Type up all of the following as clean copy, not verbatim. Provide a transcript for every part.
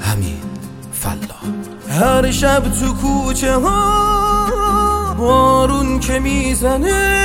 همین فلاح. هر شب تو کوچه ها بارون که میزنه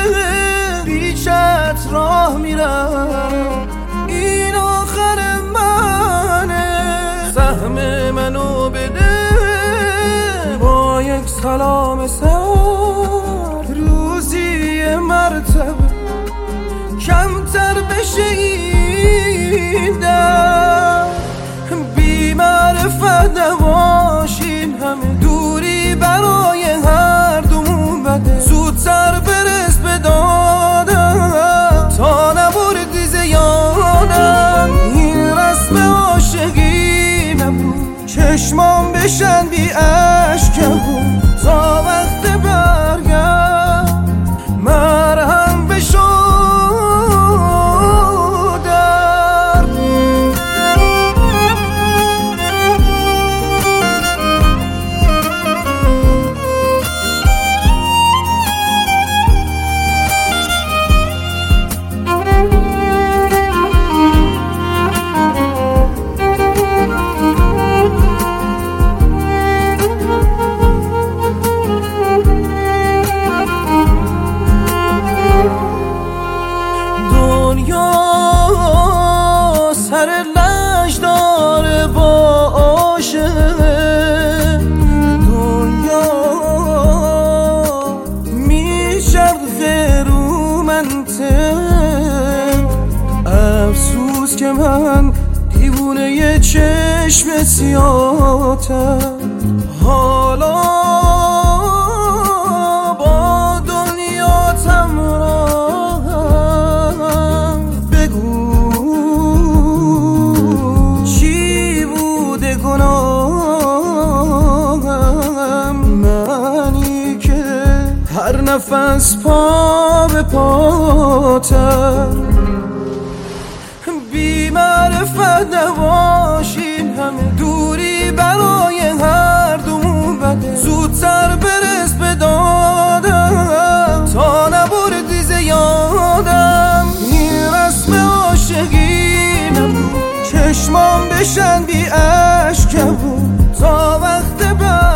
بیچت راه میرم، این آخر منه، سهم منو بده با یک سلام سر، روزی مرتبه کمتر بشه این در، بی معرفت نباشین، همه دوری برای هر دومون بده، زودتر برس به دادم تا نبردی زیادم، این رسم عاشقی نبود، چشمام بشن بی اشکم تا وقت برگرد مرهم بشو. سر لج داره با عاشق، دنیا میچرخه رو منطق، افسوس که من دیوونه یه چشم سیاه‌تر، حالا با دنیا تمرام، بگو چی بوده گناهم، منی که هر نفس پا به پاتم، بی معرفت نباشین، همه دوری برای هر دومون بده، زودتر برس به دادم تا نبردی زیادم، این رسم عاشقی نبود، چشمام بشن بی اشکم تا وقت